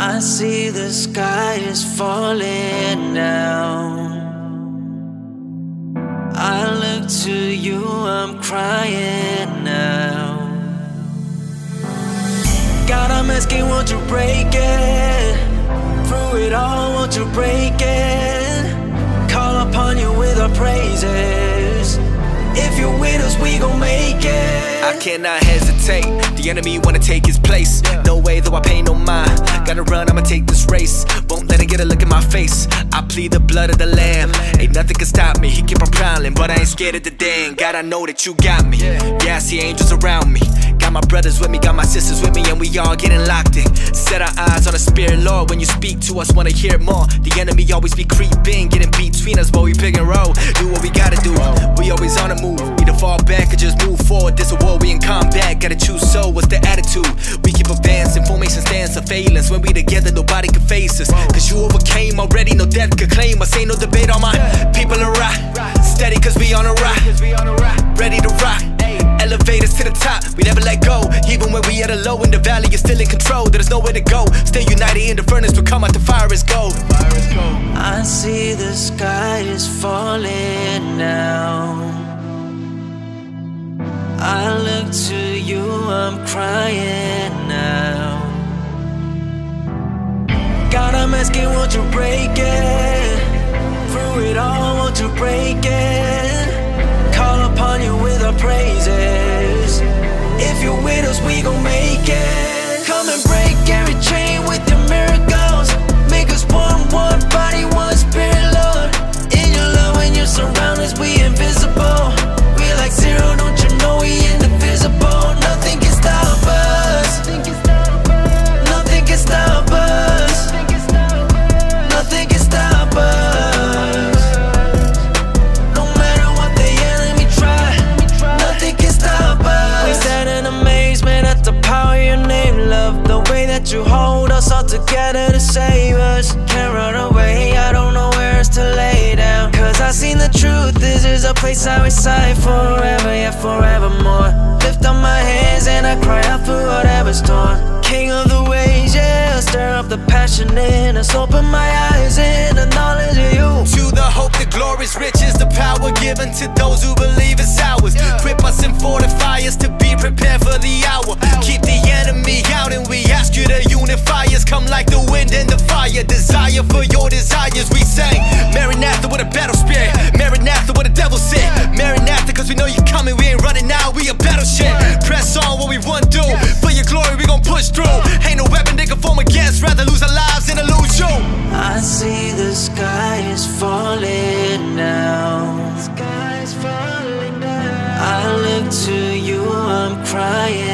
I see the sky is falling down. I look to you, I'm crying now. God, I'm asking, won't you break it? Through it all, won't you break it? Call upon you with our praises. If you're with us, we gon' make it. I cannot hesitate. The enemy wanna take his place. No way, though I pay no mind. Gotta run, I'ma take this race. Won't let him get a look in my face. I plead the blood of the lamb. Ain't nothing can stop me. He keep on prowling, but I ain't scared of the damn. God, I know that you got me. Yeah, I see angels around me. Got my brothers with me, got my sisters with me, and we all getting locked in. Set our eyes on the spirit, Lord. When you speak to us, wanna hear more. The enemy always be creeping, getting between us, but we pick and roll. Do what we gotta do. We always on the move. Either fall back or just move forward. This a war, we in combat. Gotta choose, so what's the attitude? We keep advancing, formation stands surveillance. When we together, nobody can face us. Cause you overcame already, no death could claim us. Ain't no debate on my people are rock. Steady cause we on a rock. Ready to rock. Elevators to the top, we never let go. Even when we at a low in the valley, you're still in control. There's nowhere to go. Stay united in the furnace, we come out, the fire is gold. I see the sky is falling now. I look to you, I'm crying now. God, I'm asking, won't you break it? Through it all, won't you break it? Call upon you with our praises. If you're with us, we gon' make it. Come and break every chain with your miracles. Make us one body, one spirit, Lord. In your love, when you surround us, we invisible. We like zero, don't you know we indivisible. Nothing can stop us. Nothing can stop us. Nothing can stop us. No matter what the enemy try, nothing can stop us. We stand in amazement at the power of your name, love. The way that you hold us all together to save us. Can't run away, I don't know where else to lay down. Cause I seen the truth, this is a place I reside forever, yeah, forevermore. Lift up my hands and I cry out for whatever's torn. King of the ways, yeah, stir up the passion in us. Open my eyes in the knowledge of you. To the hope, the glorious riches, the power given to those who believe it's ours. Equip us and fortify us to be prepared for the hour. Keep the enemy out and we ask you to unify us. Come like the wind and the fire, desire for your desires. We sang Maranatha with a battle spirit, Maranatha with a devil sit. Maranatha cause we know you're coming, we ain't running now, we a battleship. Press on what we want to do, for your glory we gon' push through. Ain't no weapon they can form against, rather lose our lives than to lose you. I see the sky is falling down. I look to you, I'm crying